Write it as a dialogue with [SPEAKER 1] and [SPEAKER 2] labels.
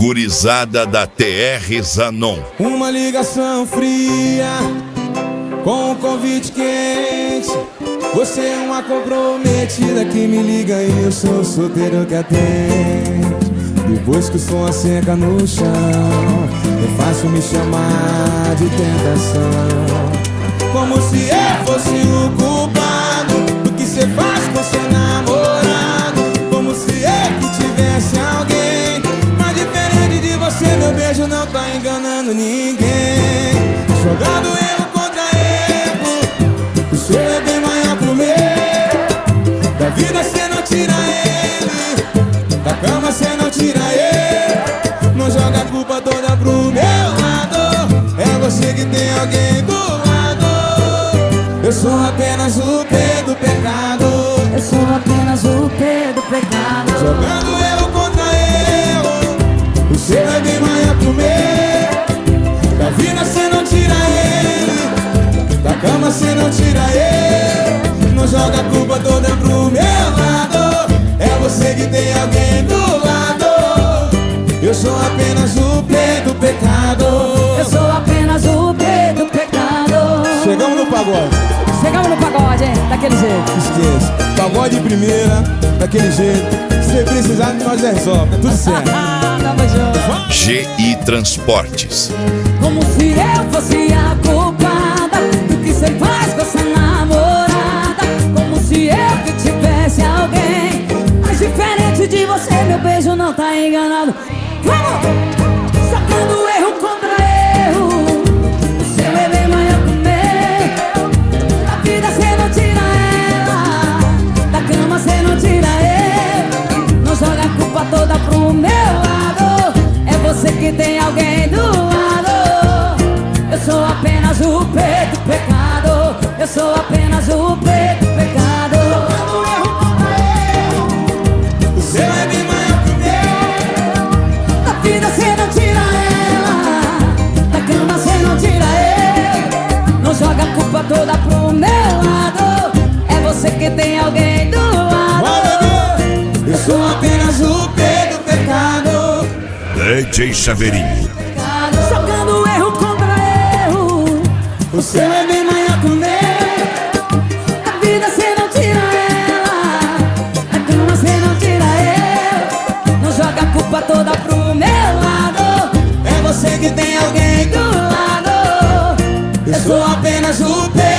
[SPEAKER 1] Gurizada da TR Zanon.
[SPEAKER 2] Uma ligação fria com um convite quente. Você é uma comprometida que me liga e eu sou solteiro que atende. Depois que o som asseca no chão, é fácil me chamar de tentação. Como se eu fosse o culpado do que cê faz com seu namorado. Como se eu que tivesse alguém. Mas diferente de você, meu beijo não tá enganando ninguém. Jogando erro contra erro, o seu é bem maior que o meu. Da vida cê não tira ele, da cama cê não tira ele. Não joga a culpa toda pro meu lado. É você que tem alguém do lado. Eu sou apenas o P do pecado.
[SPEAKER 3] Eu sou apenas o P do pecado.
[SPEAKER 2] Jogando erro contra erro, o seu é bem maior que o meu. Da vida cê não tira ele, da cama cê não tira ele. Não joga a culpa toda pro meu lado. É você que tem alguém do lado. Eu sou apenas o P do pecado.
[SPEAKER 3] Eu sou apenas o P do pecado.
[SPEAKER 2] Chegamos no pagode.
[SPEAKER 3] Chegamos no pagode, hein? Daquele jeito.
[SPEAKER 2] Esqueça, pagode de primeira, daquele jeito. Se precisar, nós resolve, tá tudo certo.
[SPEAKER 3] Tamo junto.
[SPEAKER 1] GI Transportes.
[SPEAKER 3] Como se eu fosse a culpada do que cê faz com essa namorada. Como se eu que tivesse alguém. Mas diferente de você, meu beijo não tá enganado. Vamos! Sacando erro contra erro. O seu é bem maior que o meu. Da vida cê não tira ela, da cama cê não tira ele. Não joga a culpa toda pro meu lado. É você que tem alguém do lado. Eu sou apenas o P do pecado. Eu sou apenas o P do pecado. Jogando erro contra erro,
[SPEAKER 2] O seu é bem maior que o meu.
[SPEAKER 3] da vida cê não tira ela, da cama cê não tira ele. Não joga a culpa toda pro meu lado. É você que tem alguém do lado.
[SPEAKER 2] Eu sou apenas o P do pecado.
[SPEAKER 1] DJ Chaveirinho.
[SPEAKER 3] Jogando erro contra erro.
[SPEAKER 2] O seu é bem maior que o meu.
[SPEAKER 3] Da vida cê não tira ela, da cama cê não tira ele. Não joga a culpa toda pro meu lado.
[SPEAKER 2] É você que tem alguém do lado. Eu sou apenas o P